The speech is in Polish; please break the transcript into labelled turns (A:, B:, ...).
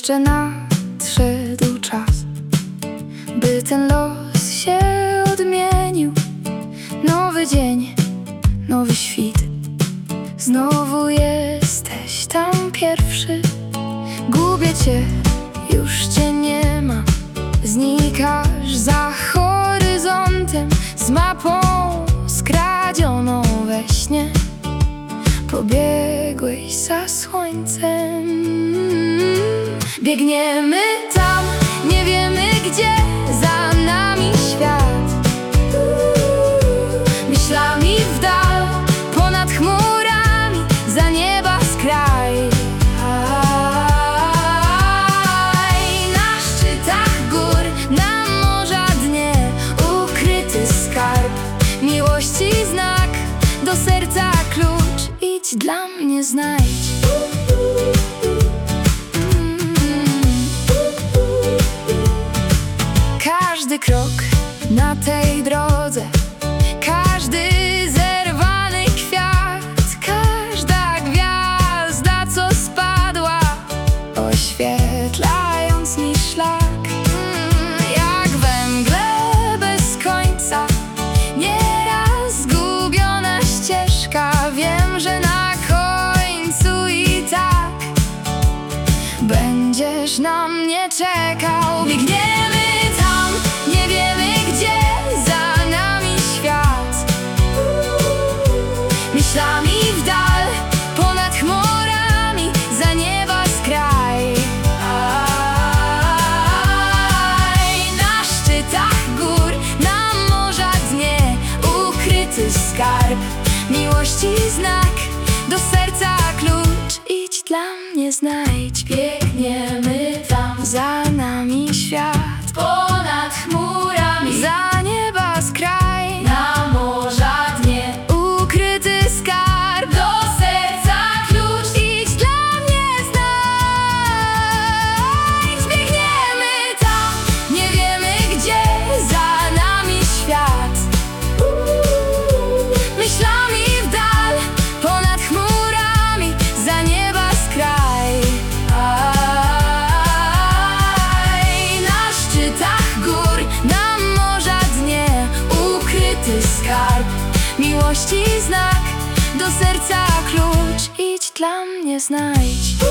A: Jeszcze nadszedł czas, by ten los się odmienił. Nowy dzień, nowy świt. Znowu jesteś tam pierwszy. Gubię cię, już cię nie ma. Znikasz za horyzontem, z mapą skradzioną we śnie. Pobiegłeś za słońcem. Biegniemy tam, nie wiemy gdzie, za nami świat. Myślami w dal, ponad chmurami, za nieba skraj. Na szczytach gór, na morza dnie, ukryty skarb miłości znak, do serca klucz, idź dla mnie znajdź. Każdy krok na tej drodze, każdy zerwany kwiat, każda gwiazda, co spadła, oświetlając mi szlak. Jak we mgle bez końca, nieraz zgubiona ścieżka. Wiem, że na końcu i tak będziesz na mnie czekał. Biegniemy tam, nie wiemy gdzie, za nami świat. Myślami w dal, ponad chmurami, za nieba skraj. Na szczytach gór, na morza dnie, ukryty skarb miłości znak, do serca klucz, idź dla mnie znajdź. Biegniemy tam, za nami świat. Ponad chmurami, za nieba skraj. Na morza dnie, ukryty skarb, do serca klucz, idź dla mnie znajdź. Biegniemy tam, nie wiemy gdzie, za nami świat. Myślami w dal, ponad chmurami, za nieba skraj. Na szczytach gór, na morza dnie, ukryty skarb miłości znak, do serca klucz, idź dla mnie znajdź.